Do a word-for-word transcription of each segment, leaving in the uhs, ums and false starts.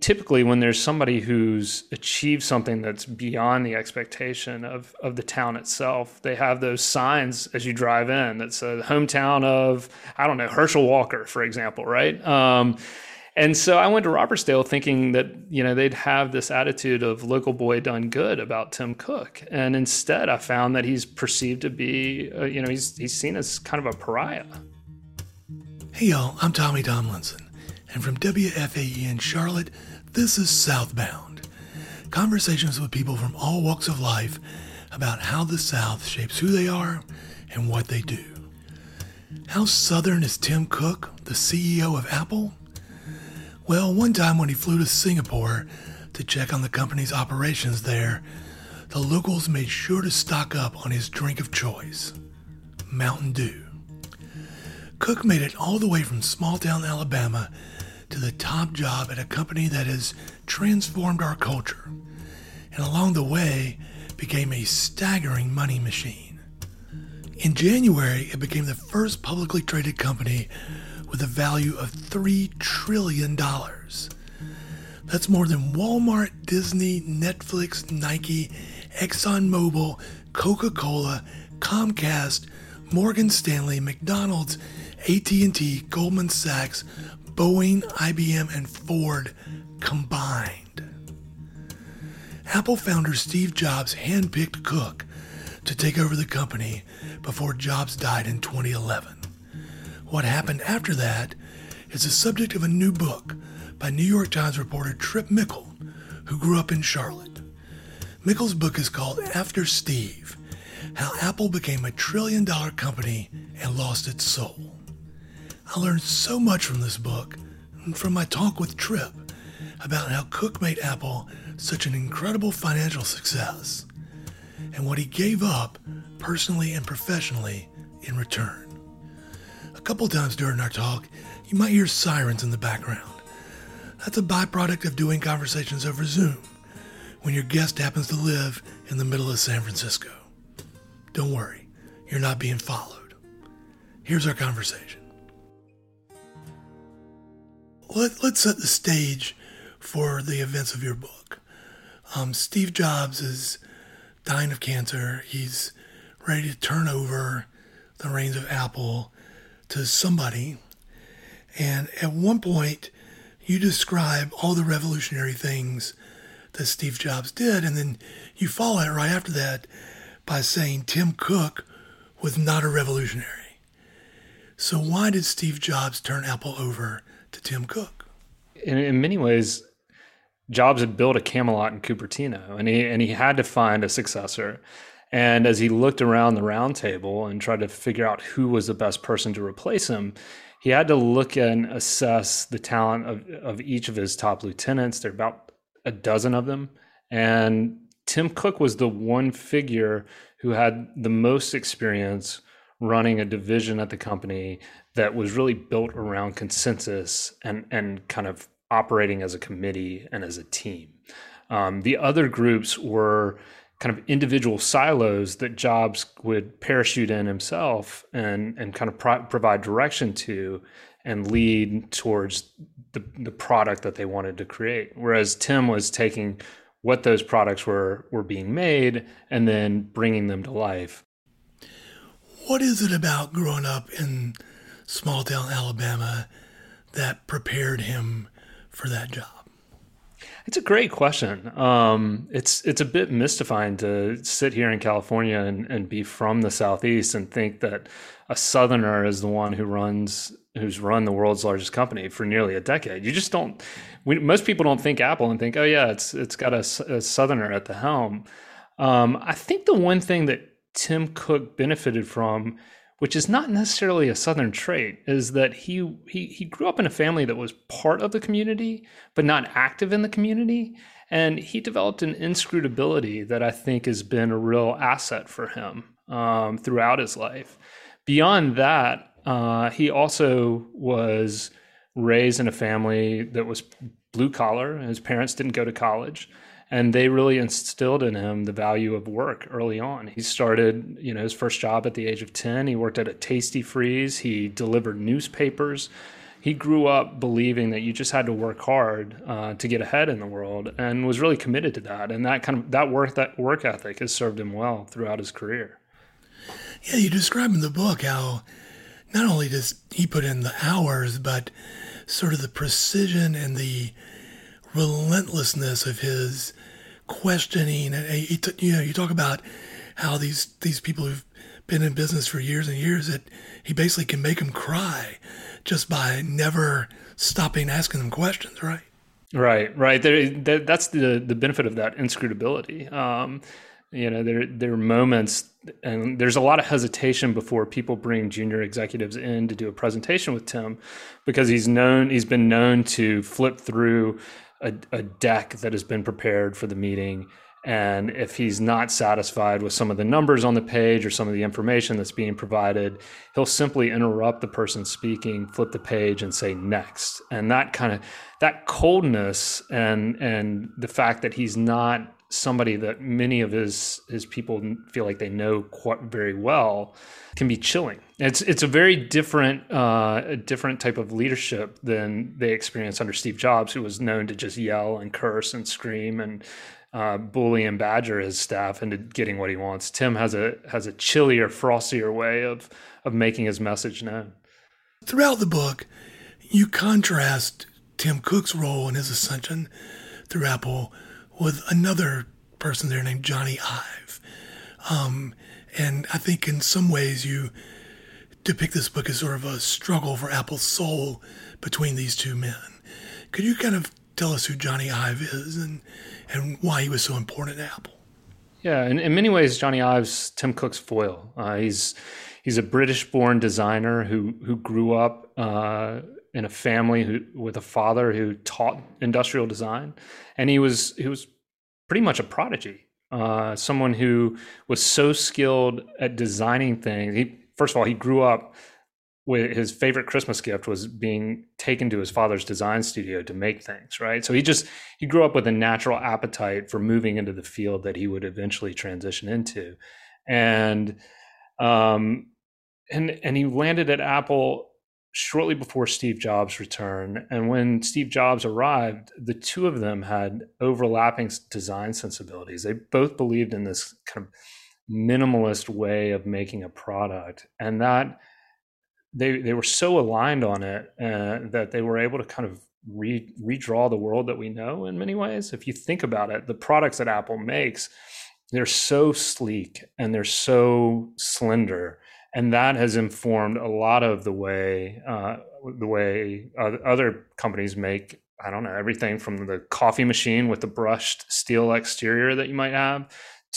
typically when there's somebody who's achieved something that's beyond the expectation of, of the town itself, they have those signs as you drive in that say hometown of, I don't know, Herschel Walker, for example, right? Um, and so I went to Robertsdale thinking that, you know, they'd have this attitude of local boy done good about Tim Cook. And instead I found that he's perceived to be, uh, you know, he's, he's seen as kind of a pariah. Hey y'all, I'm Tommy Tomlinson. And from W F A E in Charlotte, this is Southbound. Conversations with people from all walks of life about how the South shapes who they are and what they do. How Southern is Tim Cook, the C E O of Apple? Well, one time when he flew to Singapore to check on the company's operations there, the locals made sure to stock up on his drink of choice, Mountain Dew. Cook made it all the way from small-town Alabama to the top job at a company that has transformed our culture, and along the way became a staggering money machine. In January, it became the first publicly traded company with a value of three trillion dollars. That's more than Walmart, Disney, Netflix, Nike, ExxonMobil, Coca-Cola, Comcast, Morgan Stanley, McDonald's, A T and T, Goldman Sachs, Boeing, I B M, and Ford combined. Apple founder Steve Jobs handpicked Cook to take over the company before Jobs died in twenty eleven. What happened after that is the subject of a new book by New York Times reporter Trip Mickle, who grew up in Charlotte. Mickle's book is called After Steve: How Apple Became a Trillion Dollar Company and Lost Its Soul. I learned so much from this book and from my talk with Trip about how Cook made Apple such an incredible financial success and what he gave up personally and professionally in return. A couple times during our talk, you might hear sirens in the background. That's a byproduct of doing conversations over Zoom when your guest happens to live in the middle of San Francisco. Don't worry, you're not being followed. Here's our conversation. Let, let's set the stage for the events of your book. Um, Steve Jobs is dying of cancer. He's ready to turn over the reins of Apple to somebody. And at one point, you describe all the revolutionary things that Steve Jobs did, and then you follow it right after that by saying Tim Cook was not a revolutionary. So why did Steve Jobs turn Apple over to Tim Cook? In, in many ways, Jobs had built a Camelot in Cupertino, and he and he had to find a successor. And as he looked around the round table and tried to figure out who was the best person to replace him, he had to look and assess the talent of, of each of his top lieutenants. There are about a dozen of them. And Tim Cook was the one figure who had the most experience running a division at the company that was really built around consensus and, and kind of operating as a committee and as a team. Um, the other groups were kind of individual silos that Jobs would parachute in himself and, and kind of pro- provide direction to and lead towards the, the product that they wanted to create. Whereas Tim was taking what those products were, were being made and then bringing them to life. What is it about growing up in small town Alabama that prepared him for that job? It's a great question. Um, it's it's a bit mystifying to sit here in California and, and be from the Southeast and think that a Southerner is the one who runs who's run the world's largest company for nearly a decade. You just don't. We, most people don't think Apple and think, oh yeah, it's it's got a, a Southerner at the helm. Um, I think the one thing that Tim Cook benefited from, which is not necessarily a Southern trait, is that he, he he grew up in a family that was part of the community, but not active in the community. And he developed an inscrutability that I think has been a real asset for him um, throughout his life. Beyond that, uh, he also was raised in a family that was blue collar. His parents didn't go to college. And they really instilled in him the value of work early on. He started, you know, his first job at the age of ten. He worked at a Tasty Freeze. He delivered newspapers. he grew up believing that you just had to work hard uh, to get ahead in the world, and was really committed to that. And that kind of that work that work ethic has served him well throughout his career. Yeah, you describe in the book how not only does he put in the hours, but sort of the precision and the relentlessness of his questioning. And he, you know, you talk about how these these people who've been in business for years and years, that he basically can make them cry just by never stopping asking them questions, right? Right, right. There, there, that's the the benefit of that inscrutability. Um, you know, there there are moments, and there's a lot of hesitation before people bring junior executives in to do a presentation with Tim, because he's known he's been known to flip through a, a deck that has been prepared for the meeting. And if he's not satisfied with some of the numbers on the page or some of the information that's being provided, he'll simply interrupt the person speaking, flip the page, and say next. And that kind of that coldness and and the fact that he's not somebody that many of his his people feel like they know quite very well can be chilling. It's it's a very different uh, a different type of leadership than they experienced under Steve Jobs, who was known to just yell and curse and scream and uh, bully and badger his staff into getting what he wants. Tim has a has a chillier, frostier way of of making his message known. Throughout the book, you contrast Tim Cook's role in his ascension through Apple with another person there named Johnny Ive. Um, and I think in some ways you depict this book as sort of a struggle for Apple's soul between these two men. Could you kind of tell us who Johnny Ive is and, and why he was so important at Apple? Yeah, in, in many ways, Johnny Ive's Tim Cook's foil. Uh, he's he's a British-born designer who who grew up uh, in a family who with a father who taught industrial design, and he was he was pretty much a prodigy. Uh, someone who was so skilled at designing things. He first of all, he grew up with his favorite Christmas gift was being taken to his father's design studio to make things, right? So he just, he grew up with a natural appetite for moving into the field that he would eventually transition into. And, um, and, and he landed at Apple shortly before Steve Jobs' return. And when Steve Jobs arrived, the two of them had overlapping design sensibilities. They both believed in this kind of minimalist way of making a product. And that, They they were so aligned on it uh, that they were able to kind of re, redraw the world that we know in many ways. If you think about it, the products that Apple makes, they're so sleek and they're so slender, and that has informed a lot of the way uh, the way other companies make. I don't know, everything from the coffee machine with the brushed steel exterior that you might have,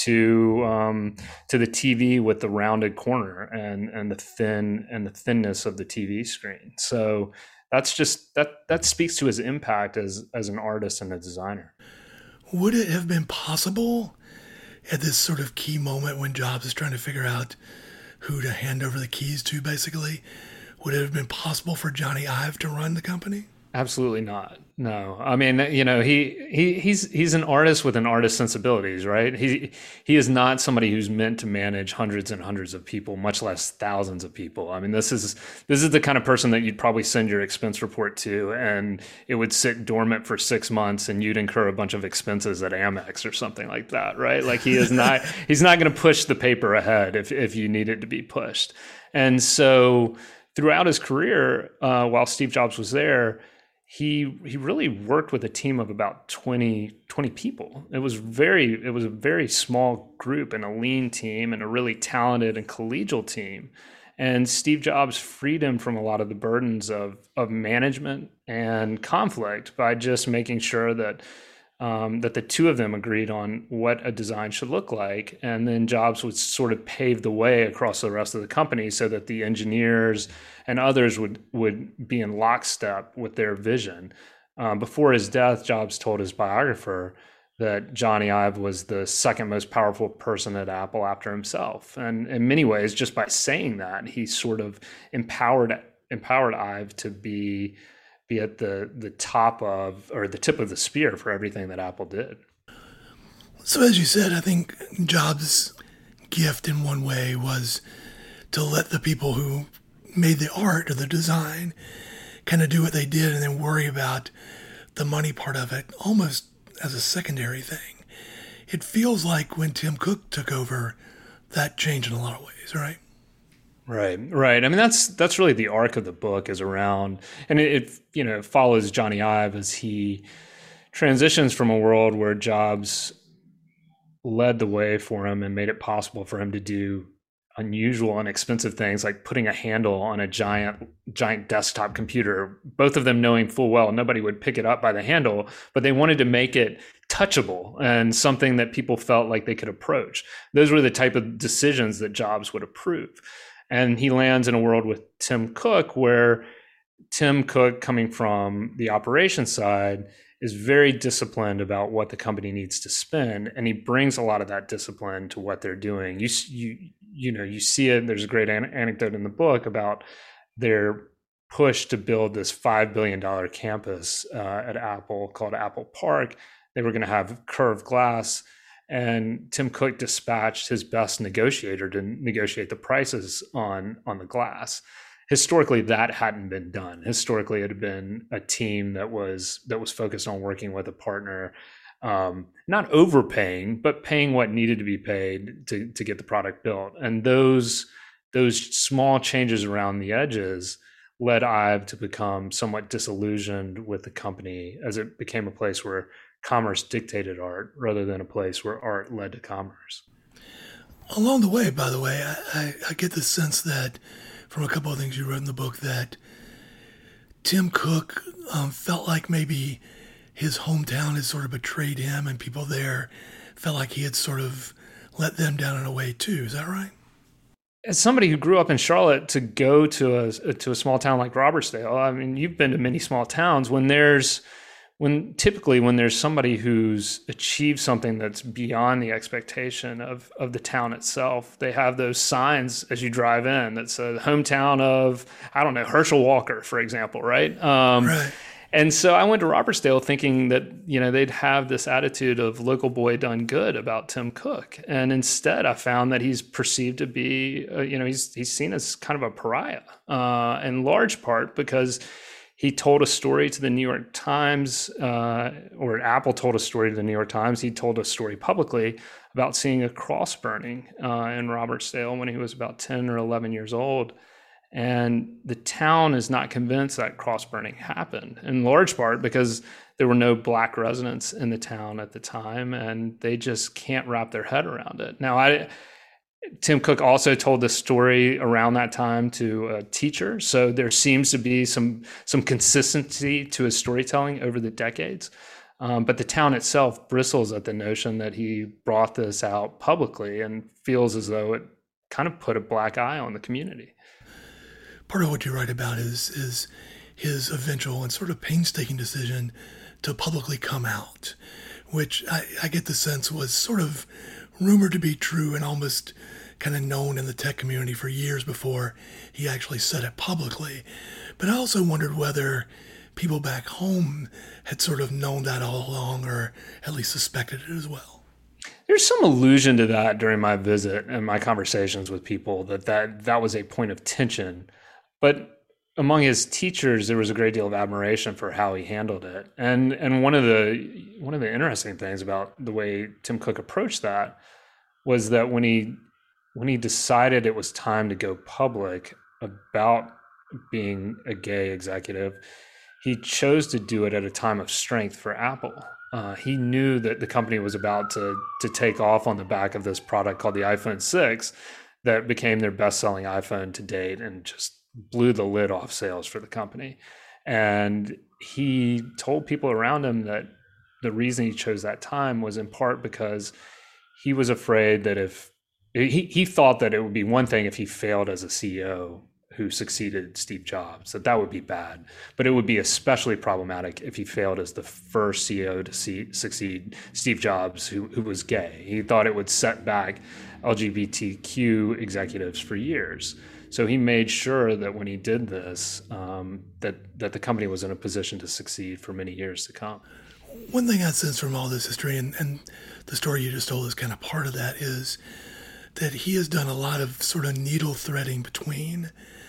to um, to the T V with the rounded corner and and the thin and the thinness of the T V screen. So that's just that that speaks to his impact as as an artist and a designer. Would it have been possible at this sort of key moment when Jobs is trying to figure out who to hand over the keys to, basically, would it have been possible for Johnny Ive to run the company? Absolutely not. No, I mean, you know, he, he he's he's an artist with an artist's sensibilities, right? He he is not somebody who's meant to manage hundreds and hundreds of people, much less thousands of people. I mean, this is this is the kind of person that you'd probably send your expense report to, and it would sit dormant for six months, and you'd incur a bunch of expenses at Amex or something like that, right? Like he is not he's not going to push the paper ahead if if you need it to be pushed. And so throughout his career, uh, while Steve Jobs was there, He he really worked with a team of about twenty, twenty people. It was very it was a very small group and a lean team and a really talented and collegial team. And Steve Jobs freed him from a lot of the burdens of of management and conflict by just making sure that um, that the two of them agreed on what a design should look like. And then Jobs would sort of pave the way across the rest of the company so that the engineers and others would, would be in lockstep with their vision. Um, before his death, Jobs told his biographer that Johnny Ive was the second most powerful person at Apple after himself. And in many ways, just by saying that, he sort of empowered empowered Ive to be be at the the top of, or the tip of the spear for everything that Apple did. So as you said, I think Jobs' gift in one way was to let the people who made the art or the design kind of do what they did and then worry about the money part of it almost as a secondary thing. It feels like when Tim Cook took over, that changed in a lot of ways, right? Right, right. I mean, that's that's really the arc of the book is around, and it, it you know follows Johnny Ive as he transitions from a world where Jobs led the way for him and made it possible for him to do unusual and expensive things like putting a handle on a giant giant desktop computer, both of them knowing full well nobody would pick it up by the handle, but they wanted to make it touchable and something that people felt like they could approach. Those were the type of decisions that Jobs would approve. And he lands in a world with Tim Cook where Tim Cook, coming from the operations side, is very disciplined about what the company needs to spend, and he brings a lot of that discipline to what they're doing. You you you know you see it. There's a great an- anecdote in the book about their push to build this five billion dollars campus uh, at Apple called Apple Park. They were going to have curved glass, and Tim Cook dispatched his best negotiator to negotiate the prices on on the glass. Historically, that hadn't been done. Historically, it had been a team that was that was focused on working with a partner, um, not overpaying, but paying what needed to be paid to to get the product built. And those those small changes around the edges led Ive to become somewhat disillusioned with the company as it became a place where commerce dictated art rather than a place where art led to commerce. Along the way, by the way, I, I, I get the sense that from a couple of things you wrote in the book that Tim Cook um, felt like maybe his hometown had sort of betrayed him and people there felt like he had sort of let them down in a way too. Is that right? As somebody who grew up in Charlotte, to go to a to a small town like Robertsdale, I mean, you've been to many small towns. When there's when typically when there's somebody who's achieved something that's beyond the expectation of of the town itself, they have those signs as you drive in that say hometown of, I don't know, Herschel Walker, for example, right? Um, right. And so I went to Robertsdale thinking that, you know, they'd have this attitude of local boy done good about Tim Cook. And instead I found that he's perceived to be, uh, you know, he's he's seen as kind of a pariah, uh, in large part because he told a story to the New York Times, uh, or Apple told a story to the New York Times. He told a story publicly about seeing a cross burning uh, in Robertsdale when he was about ten or eleven years old. And the town is not convinced that cross burning happened, in large part because there were no black residents in the town at the time, and they just can't wrap their head around it. Now, I, Tim Cook also told this story around that time to a teacher, so there seems to be some some consistency to his storytelling over the decades. Um, but the town itself bristles at the notion that he brought this out publicly and feels as though it kind of put a black eye on the community. Part of what you write about is is his eventual and sort of painstaking decision to publicly come out, which I, I get the sense was sort of rumored to be true and almost kind of known in the tech community for years before he actually said it publicly. But I also wondered whether people back home had sort of known that all along or at least suspected it as well. There's some allusion to that during my visit and my conversations with people that that, that was a point of tension. But among his teachers, there was a great deal of admiration for how he handled it. And and one of the one of the interesting things about the way Tim Cook approached that was that when he when he decided it was time to go public about being a gay executive, he chose to do it at a time of strength for Apple. Uh, he knew that the company was about to to take off on the back of this product called the iPhone six that became their best-selling iPhone to date and just blew the lid off sales for the company. And he told people around him that the reason he chose that time was in part because he was afraid that if he, he thought that it would be one thing if he failed as a C E O who succeeded Steve Jobs, that that would be bad, but it would be especially problematic if he failed as the first C E O to see, succeed Steve Jobs, who, who was gay. He thought it would set back L G B T Q executives for years. So he made sure that when he did this, um, that that the company was in a position to succeed for many years to come. One thing I sense from all this history, and, and the story you just told is kind of part of that, is that he has done a lot of sort of needle threading between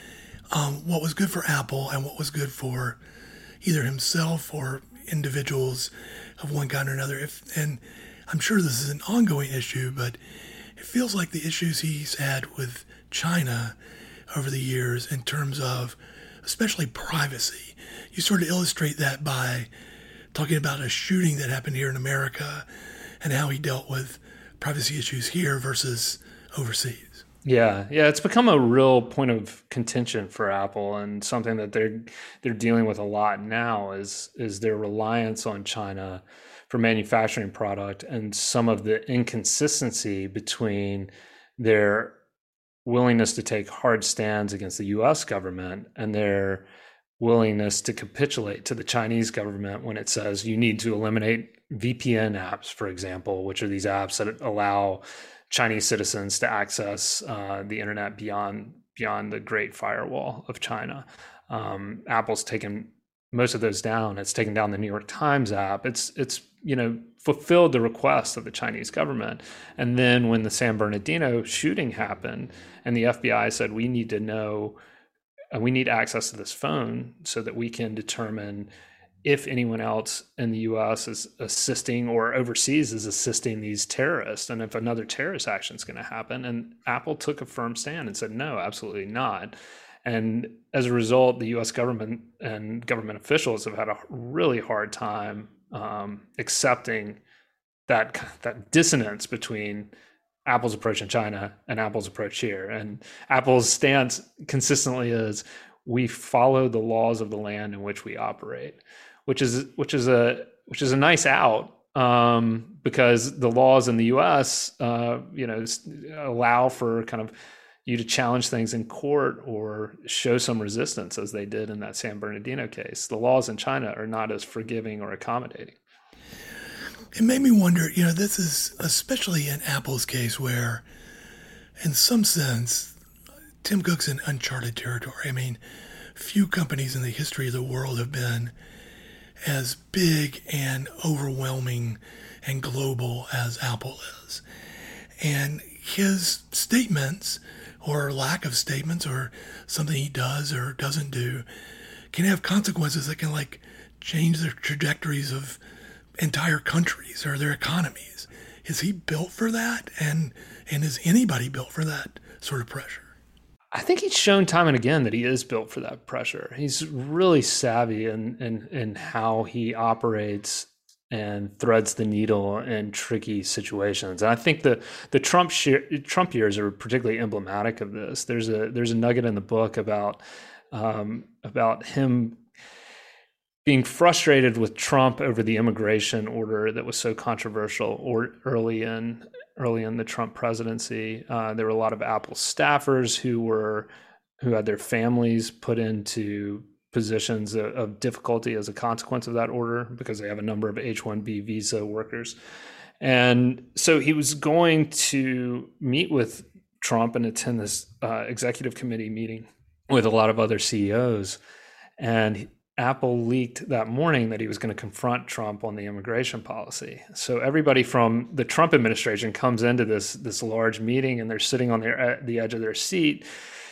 um, what was good for Apple and what was good for either himself or individuals of one kind or another. If, and I'm sure this is an ongoing issue, but it feels like the issues he's had with China over the years in terms of especially privacy. You sort of illustrate that by talking about a shooting that happened here in America and how he dealt with privacy issues here versus overseas. Yeah, yeah, it's become a real point of contention for Apple, and something that they're they're dealing with a lot now is is their reliance on China for manufacturing product, and some of the inconsistency between their willingness to take hard stands against the U S government and their willingness to capitulate to the Chinese government when it says you need to eliminate V P N apps, for example, which are these apps that allow Chinese citizens to access uh, the internet beyond beyond the Great Firewall of China. Um, Apple's taken most of those down. It's taken down the New York Times app. It's it's you know fulfilled the request of the Chinese government. And then when the San Bernardino shooting happened, and the F B I said we need to know, uh, we need access to this phone so that we can determine if anyone else in the U S is assisting or overseas is assisting these terrorists, and if another terrorist action is going to happen. And Apple took a firm stand and said, no, absolutely not. And as a result, the U S government and government officials have had a really hard time um, accepting that that dissonance between Apple's approach in China and Apple's approach here. And Apple's stance consistently is, we follow the laws of the land in which we operate, which is which is a which is a nice out, um, because the laws in the U S, uh, you know, allow for kind of you to challenge things in court or show some resistance, as they did in that San Bernardino case. The laws in China are not as forgiving or accommodating. It made me wonder, you know, this is especially in Apple's case where, in some sense, Tim Cook's in uncharted territory. I mean, few companies in the history of the world have been as big and overwhelming and global as Apple is. And his statements, or lack of statements, or something he does or doesn't do, can have consequences that can like change the trajectories of entire countries or their economies. Is he built for that? And and is anybody built for that sort of pressure? I think he's shown time and again that he is built for that pressure. He's really savvy in in, in how he operates and threads the needle in tricky situations. And I think the the Trump sheer, Trump years are particularly emblematic of this. There's a there's a nugget in the book about um, about him being frustrated with Trump over the immigration order that was so controversial or early in early in the Trump presidency. Uh, there were a lot of Apple staffers who were who had their families put into positions of, of difficulty as a consequence of that order, because they have a number of H one B visa workers. And so he was going to meet with Trump and attend this uh, executive committee meeting with a lot of other C E Os. And Apple leaked that morning that he was going to confront Trump on the immigration policy. So everybody from the Trump administration comes into this, this large meeting, and they're sitting on their, at the edge of their seat,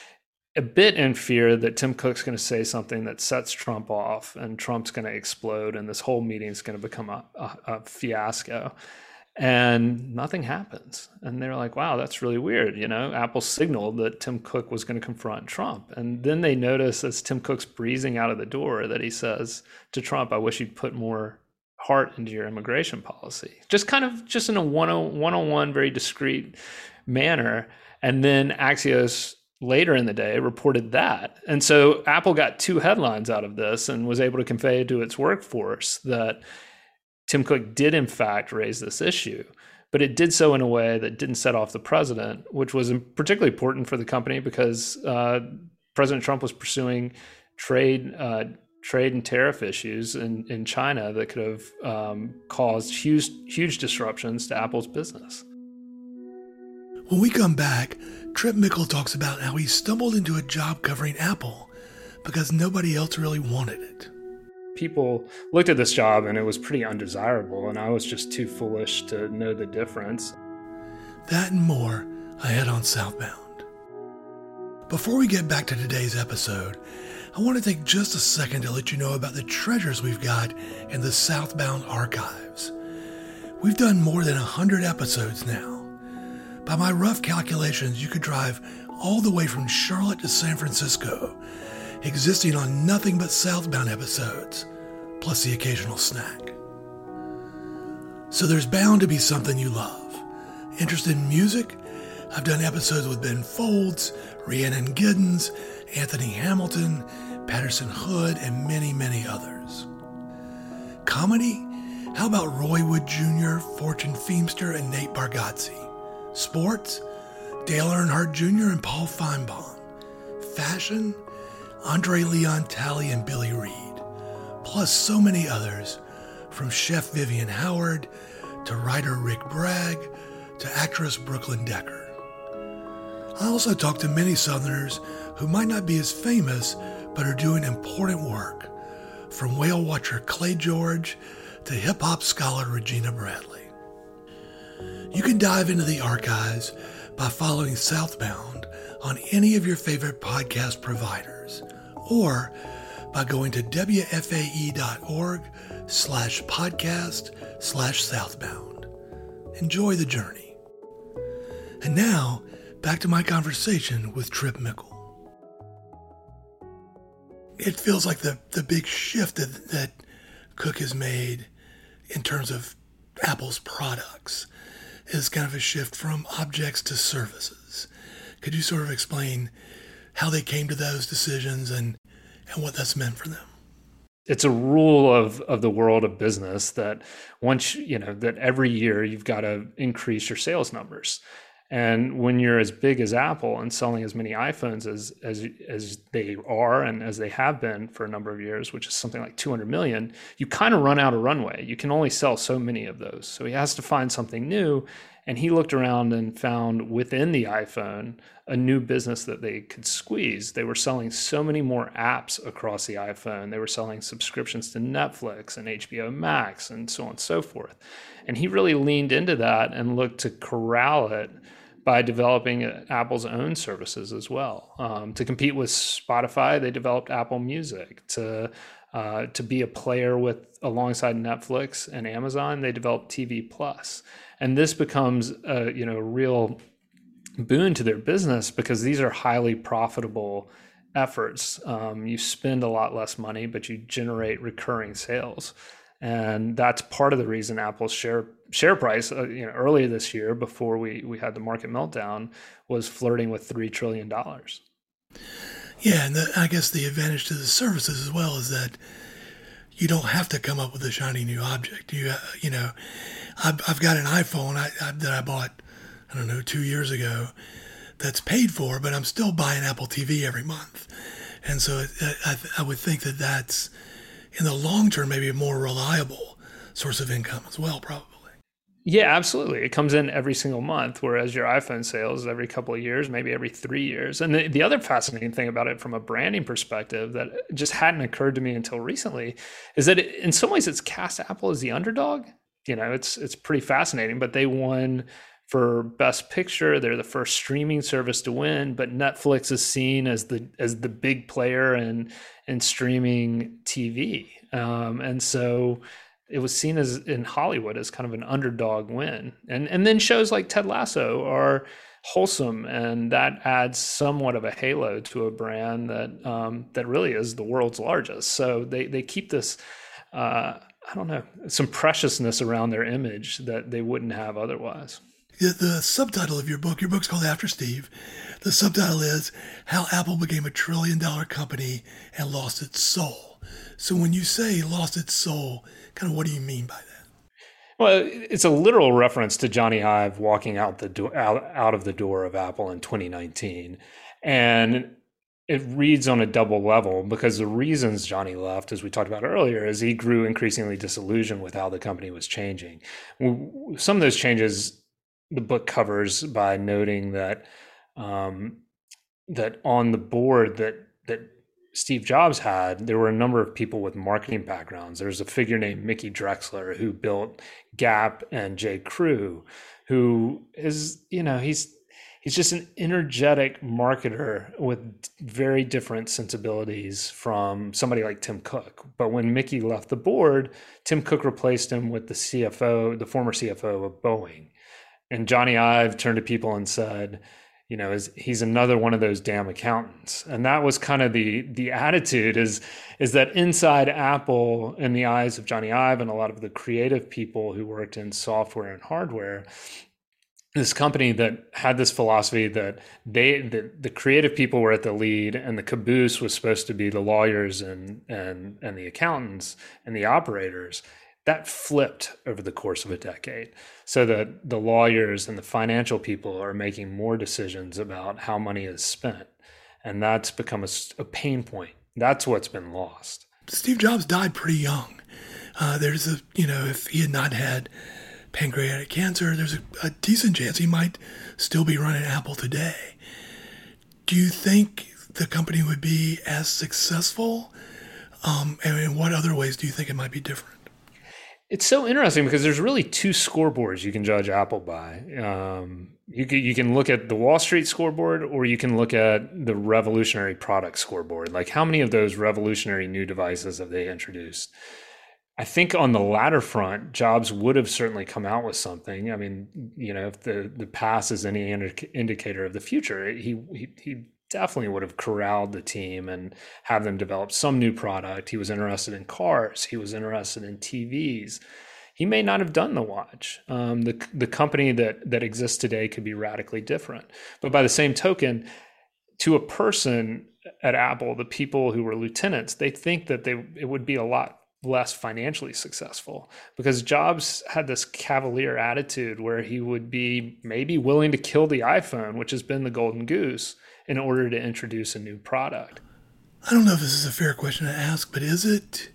a bit in fear that Tim Cook's going to say something that sets Trump off, and Trump's going to explode, and this whole meeting is going to become a, a, a fiasco. And nothing happens. And they're like, wow, that's really weird. You know, Apple signaled that Tim Cook was going to confront Trump. And then they notice, as Tim Cook's breezing out of the door, that he says to Trump, I wish you'd put more heart into your immigration policy. Just kind of just in a one-on-one, very discreet manner. And then Axios later in the day reported that. And so Apple got two headlines out of this and was able to convey to its workforce that Tim Cook did in fact raise this issue, but it did so in a way that didn't set off the president, which was particularly important for the company because uh, President Trump was pursuing trade uh, trade and tariff issues in, in China that could have um, caused huge, huge disruptions to Apple's business. When we come back, Trip Mickle talks about how he stumbled into a job covering Apple because nobody else really wanted it. People looked at this job and it was pretty undesirable, and I was just too foolish to know the difference. That and more ahead on Southbound. Before we get back to today's episode, I want to take just a second to let you know about the treasures we've got in the Southbound archives. We've done more than one hundred episodes now. By my rough calculations, you could drive all the way from Charlotte to San Francisco, existing on nothing but Southbound episodes, plus the occasional snack. So there's bound to be something you love. Interested in music? I've done episodes with Ben Folds, Rhiannon Giddens, Anthony Hamilton, Patterson Hood, and many, many others. Comedy? How about Roy Wood Junior, Fortune Feimster, and Nate Bargatze? Sports? Dale Earnhardt Junior and Paul Feinbaum. Fashion? Andre Leon Talley and Billy Reed. Plus so many others, from Chef Vivian Howard, to writer Rick Bragg, to actress Brooklyn Decker. I also talk to many Southerners who might not be as famous, but are doing important work, from whale watcher Clay George to hip-hop scholar Regina Bradley. You can dive into the archives by following Southbound on any of your favorite podcast providers, or by going to W F A E dot org slash podcast slash southbound. Enjoy the journey. And now, back to my conversation with Trip Mickle. It feels like the, the big shift that, that Cook has made in terms of Apple's products is kind of a shift from objects to services. Could you sort of explain how they came to those decisions and, and what that's meant for them? It's a rule of, of the world of business that once, you know, that every year you've got to increase your sales numbers. And when you're as big as Apple and selling as many iPhones as as as they are and as they have been for a number of years, which is something like two hundred million, you kind of run out of runway. You can only sell so many of those. So he has to find something new. And he looked around and found within the iPhone a new business that they could squeeze. They were selling so many more apps across the iPhone. They were selling subscriptions to Netflix and H B O Max and so on and so forth. And he really leaned into that and looked to corral it by developing Apple's own services as well. Um, to compete with Spotify, they developed Apple Music. To uh, to be a player with alongside Netflix and Amazon, they developed T V Plus. And this becomes a you know real boon to their business because these are highly profitable efforts. Um, you spend a lot less money, but you generate recurring sales. And that's part of the reason Apple's share share price, uh, you know, earlier this year, before we we had the market meltdown, was flirting with three trillion dollars. Yeah, and the, I guess the advantage to the services as well is that you don't have to come up with a shiny new object. You uh, you know, I've, I've got an iPhone I, I, that I bought, I don't know, two years ago that's paid for, but I'm still buying Apple T V every month. And so it, I, I would think that that's, in the long term, maybe a more reliable source of income as well, probably. Yeah, absolutely. It comes in every single month, whereas your iPhone sales every couple of years, maybe every three years. And the, the other fascinating thing about it from a branding perspective that just hadn't occurred to me until recently is that it, in some ways it's cast Apple as the underdog. You know, it's it's pretty fascinating, but they won for Best Picture. They're the first streaming service to win, but Netflix is seen as the as the big player in in streaming T V, um, and so it was seen as in Hollywood as kind of an underdog win. And and then shows like Ted Lasso are wholesome, and that adds somewhat of a halo to a brand that um, that really is the world's largest. So they they keep this. Uh, I don't know, some preciousness around their image that they wouldn't have otherwise. The, the subtitle of your book, your book's called After Steve. The subtitle is How Apple Became a Trillion Dollar Company and Lost Its Soul. So when you say lost its soul, kind of what do you mean by that? Well, it's a literal reference to Johnny Ive walking out the door, out, out of the door of Apple in twenty nineteen. And it reads on a double level because the reasons Johnny left, as we talked about earlier, is he grew increasingly disillusioned with how the company was changing. Some of those changes the book covers by noting that um, that on the board that that Steve Jobs had, there were a number of people with marketing backgrounds. There's a figure named Mickey Drexler who built Gap and J. Crew, who is, you know, he's he's just an energetic marketer with very different sensibilities from somebody like Tim Cook. But when Mickey left the board, Tim Cook replaced him with the C F O, the former C F O of Boeing. And Johnny Ive turned to people and said, you know, is he's another one of those damn accountants. And that was kind of the the attitude is, is that inside Apple, in the eyes of Johnny Ive and a lot of the creative people who worked in software and hardware, this company that had this philosophy that they the, the creative people were at the lead and the caboose was supposed to be the lawyers and and and the accountants and the operators. That flipped over the course of a decade, so that the lawyers and the financial people are making more decisions about how money is spent. And that's become a, a pain point. That's what's been lost. Steve Jobs died pretty young. Uh, there's a, you know, if he had not had pancreatic cancer, there's a, a decent chance he might still be running Apple today. Do you think the company would be as successful? Um, and in what other ways do you think it might be different? It's so interesting because there's really two scoreboards you can judge Apple by. Um, you can, you can look at the Wall Street scoreboard, or you can look at the revolutionary product scoreboard. Like, how many of those revolutionary new devices have they introduced? I think on the latter front, Jobs would have certainly come out with something. I mean, you know, if the, the past is any indi- indicator of the future, he, he he definitely would have corralled the team and have them develop some new product. He was interested in cars. He was interested in T Vs. He may not have done the watch. Um, the the company that that exists today could be radically different. But by the same token, to a person at Apple, the people who were lieutenants, they think that they it would be a lot less financially successful, because Jobs had this cavalier attitude where he would be maybe willing to kill the iPhone, which has been the golden goose, in order to introduce a new product. I don't know if this is a fair question to ask, but is it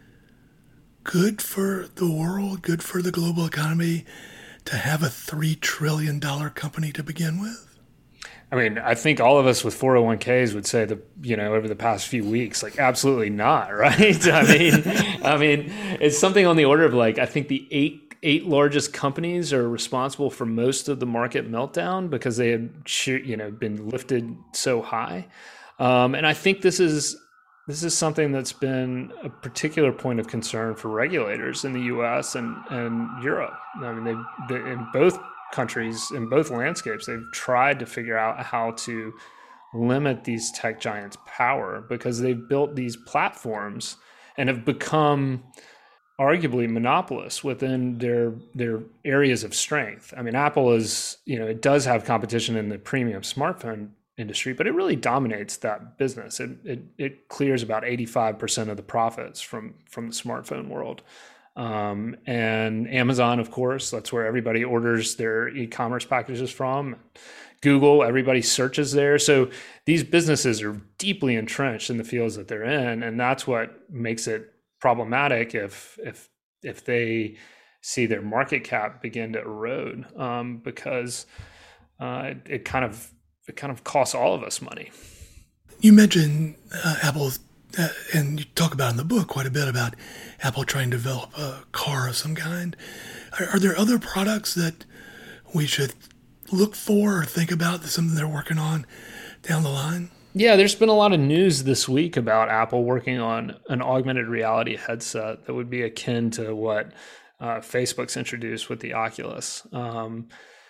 good for the world, good for the global economy to have a three trillion dollars company to begin with? I mean, I think all of us with four oh one k's would say that, you know, over the past few weeks, like, absolutely not, right? I mean, I mean, it's something on the order of, like, I think the eight eight largest companies are responsible for most of the market meltdown because they had, you know, been lifted so high. Um, and I think this is this is something that's been a particular point of concern for regulators in the U S and, and Europe. I mean, they, they in both countries, in both landscapes, they've tried to figure out how to limit these tech giants' power, because they've built these platforms and have become arguably monopolists within their their areas of strength. I mean, Apple is, you know, it does have competition in the premium smartphone industry, but it really dominates that business. It it, it clears about eighty-five percent of the profits from from the smartphone world. Um, and Amazon, of course, that's where everybody orders their e-commerce packages from. Google, everybody searches there. So these businesses are deeply entrenched in the fields that they're in, and that's what makes it problematic if if if they see their market cap begin to erode, um, because uh, it, it kind of it kind of costs all of us money. You mentioned uh, Apple's, uh, and you talk about in the book quite a bit about Apple trying to develop a car of some kind. Are, are there other products that we should look for or think about, something they're working on down the line? Yeah, there's been a lot of news this week about Apple working on an augmented reality headset that would be akin to what uh, Facebook's introduced with the Oculus. Um,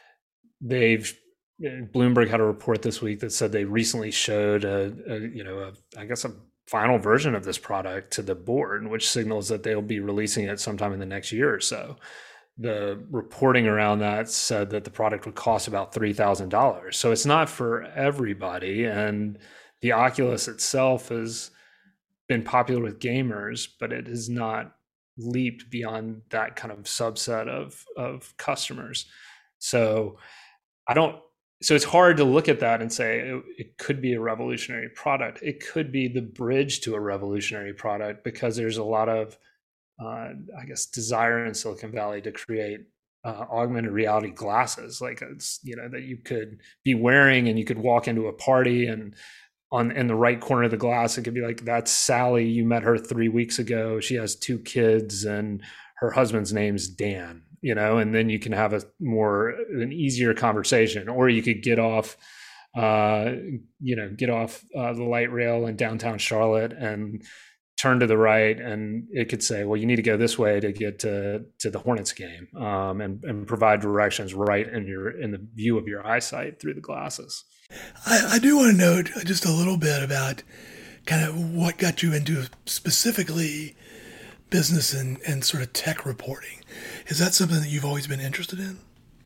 they've Bloomberg had a report this week that said they recently showed a, a you know, a, I guess a final version of this product to the board, which signals that they'll be releasing it sometime in the next year or so. The reporting around that said that the product would cost about three thousand dollars. So it's not for everybody. And the Oculus itself has been popular with gamers, but it has not leaped beyond that kind of subset of, of customers. So I don't, so it's hard to look at that and say it, it could be a revolutionary product. It could be the bridge to a revolutionary product, because there's a lot of Uh, I guess desire in Silicon Valley to create uh, augmented reality glasses, like it's, you know, that you could be wearing and you could walk into a party, and on in the right corner of the glass, it could be like, that's Sally. You met her three weeks ago. She has two kids and her husband's name's Dan. you know, and then you can have a more, an easier conversation, or you could get off, uh, you know, get off uh, the light rail in downtown Charlotte and turn to the right, and it could say, well, you need to go this way to get to, to the Hornets game, um, and, and provide directions right in your, in the view of your eyesight through the glasses. I, I do want to note just a little bit about kind of what got you into specifically business and, and sort of tech reporting. Is that something that you've always been interested in?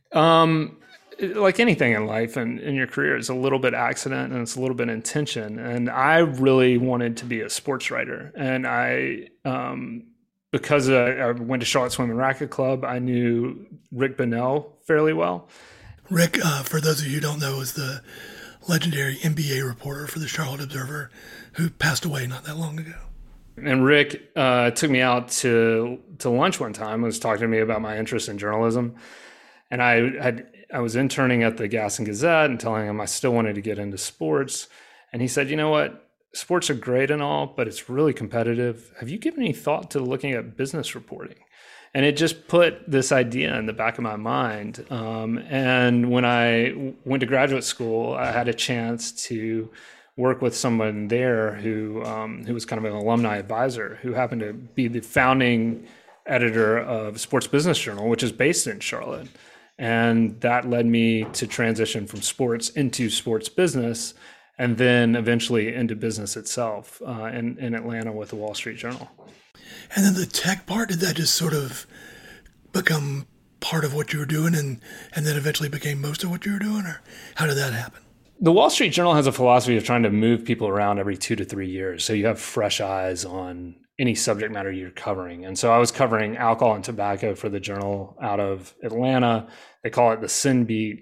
Um, like anything in life and in your career, it's a little bit accident and it's a little bit intention. And I really wanted to be a sports writer. And I, um, because I, I went to Charlotte Swim and Racket Club, I knew Rick Bonnell fairly well. Rick, uh, for those of you who don't know, is the legendary N B A reporter for the Charlotte Observer who passed away not that long ago. And Rick uh, took me out to to lunch one time and was talking to me about my interest in journalism. And I had I was interning at the Gaston Gazette and telling him I still wanted to get into sports. And he said, you know what, sports are great and all, but it's really competitive. Have you given any thought to looking at business reporting? And it just put this idea in the back of my mind. Um, and when I went to graduate school, I had a chance to work with someone there who um, who was kind of an alumni advisor, who happened to be the founding editor of Sports Business Journal, which is based in Charlotte. And that led me to transition from sports into sports business, and then eventually into business itself uh, in, in Atlanta with the Wall Street Journal. And then the tech part, did that just sort of become part of what you were doing and, and then eventually became most of what you were doing? Or how did that happen? The Wall Street Journal has a philosophy of trying to move people around every two to three years. So you have fresh eyes on any subject matter you're covering. And so I was covering alcohol and tobacco for the Journal out of Atlanta. They call it the Sin Beat.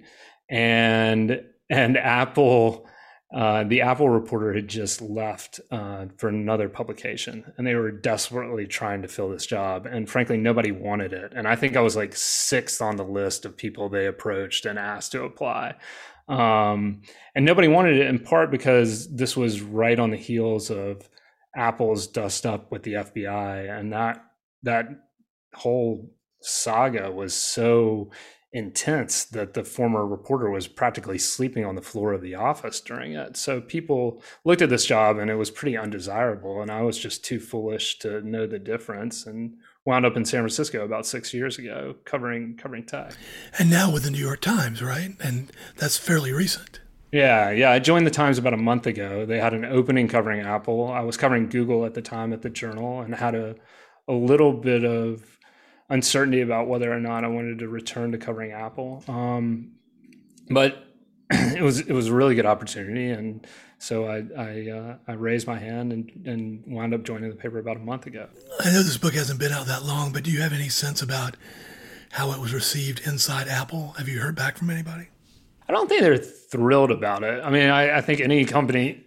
And, and Apple, uh, the Apple reporter had just left uh, for another publication, and they were desperately trying to fill this job. And frankly, nobody wanted it. And I think I was like sixth on the list of people they approached and asked to apply. Um, and nobody wanted it, in part because this was right on the heels of Apple's dust up with the F B I, and that that whole saga was so intense that the former reporter was practically sleeping on the floor of the office during it. So people looked at this job and it was pretty undesirable, and I was just too foolish to know the difference, and wound up in San Francisco about six years ago covering covering tech. And now with the New York Times, right? And that's fairly recent. Yeah, yeah. I joined the Times about a month ago. They had an opening covering Apple. I was covering Google at the time at the Journal, and had a, a little bit of uncertainty about whether or not I wanted to return to covering Apple. Um, but it was it was a really good opportunity, and so I I, uh, I raised my hand and, and wound up joining the paper about a month ago. I know this book hasn't been out that long, but do you have any sense about how it was received inside Apple? Have you heard back from anybody? I don't think they're thrilled about it. I mean, I, I think any company,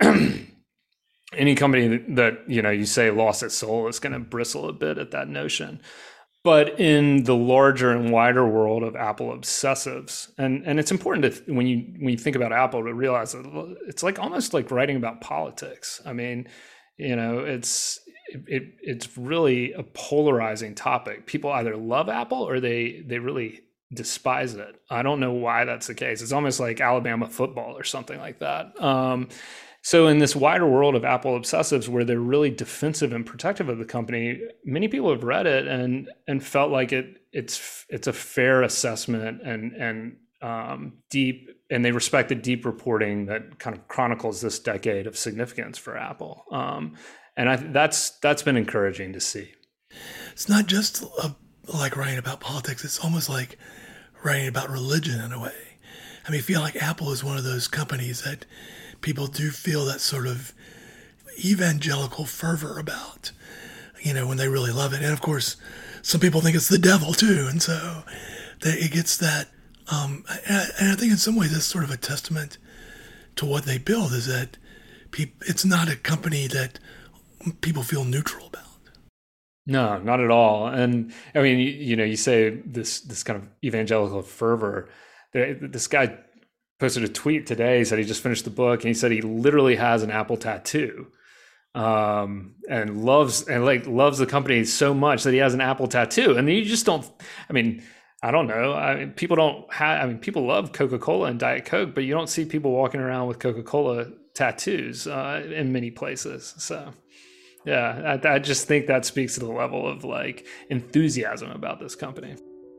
any company that, you know, you say lost its soul is going to bristle a bit at that notion. But in the larger and wider world of Apple obsessives, and, and it's important to, when you when you think about Apple, to realize that it's like almost like writing about politics. I mean, you know, it's it, it's really a polarizing topic. People either love Apple or they they really despise it. I don't know why that's the case. It's almost like Alabama football or something like that. Um, so in this wider world of Apple obsessives, where they're really defensive and protective of the company, many people have read it and and felt like it it's it's a fair assessment and and um, deep, and they respect the deep reporting that kind of chronicles this decade of significance for Apple. Um, and I, that's that's been encouraging to see. It's not just a, like writing about politics. It's almost like writing about religion in a way. I mean, I feel like Apple is one of those companies that people do feel that sort of evangelical fervor about, you know, when they really love it. And of course, some people think it's the devil too. And so they, it gets that, um, and I, and I think in some ways that's sort of a testament to what they build, is that pe- it's not a company that people feel neutral about. No, not at all. And I mean, you, you know, you say this this kind of evangelical fervor. There, this guy posted a tweet today. He said he just finished the book, and he said he literally has an Apple tattoo, um, and loves and like loves the company so much that he has an Apple tattoo. And you just don't. I mean, I don't know. I mean, people don't have, I mean, people love Coca-Cola and Diet Coke, but you don't see people walking around with Coca-Cola tattoos uh, in many places. So, yeah, I, I just think that speaks to the level of like enthusiasm about this company.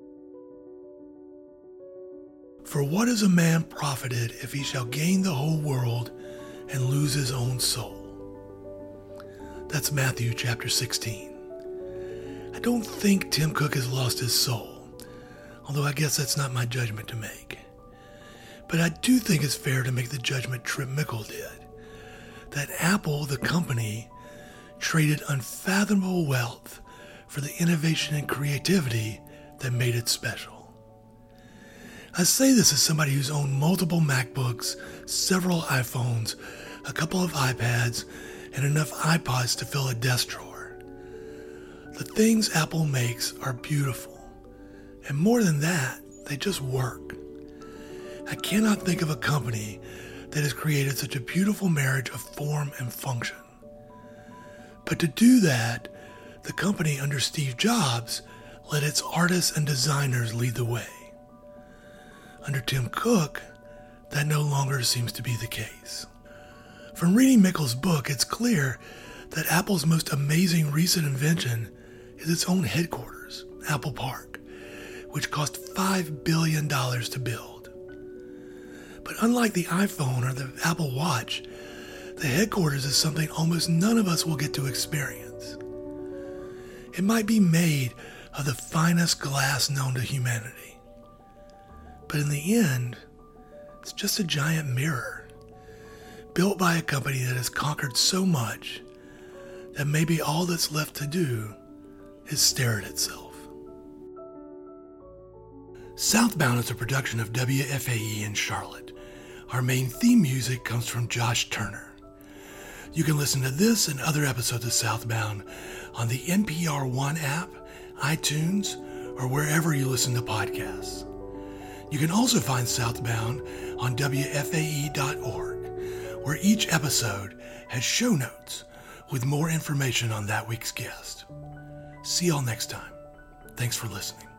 For what is a man profited if he shall gain the whole world and lose his own soul? That's Matthew chapter sixteen. I don't think Tim Cook has lost his soul, although I guess that's not my judgment to make. But I do think it's fair to make the judgment Trip Mickle did, that Apple, the company, traded unfathomable wealth for the innovation and creativity that made it special. I say this as somebody who's owned multiple MacBooks, several iPhones, a couple of iPads, and enough iPods to fill a desk drawer. The things Apple makes are beautiful, and more than that, they just work. I cannot think of a company that has created such a beautiful marriage of form and function. But to do that, the company under Steve Jobs let its artists and designers lead the way. Under Tim Cook, that no longer seems to be the case. From reading Mickle's book, it's clear that Apple's most amazing recent invention is its own headquarters, Apple Park, which cost five billion dollars to build. But unlike the iPhone or the Apple Watch, the headquarters is something almost none of us will get to experience. It might be made of the finest glass known to humanity. But in the end, it's just a giant mirror, built by a company that has conquered so much that maybe all that's left to do is stare at itself. Southbound is a production of W F A E in Charlotte. Our main theme music comes from Josh Turner. You can listen to this and other episodes of Southbound on the N P R One app, iTunes, or wherever you listen to podcasts. You can also find Southbound on W F A E dot org, where each episode has show notes with more information on that week's guest. See y'all next time. Thanks for listening.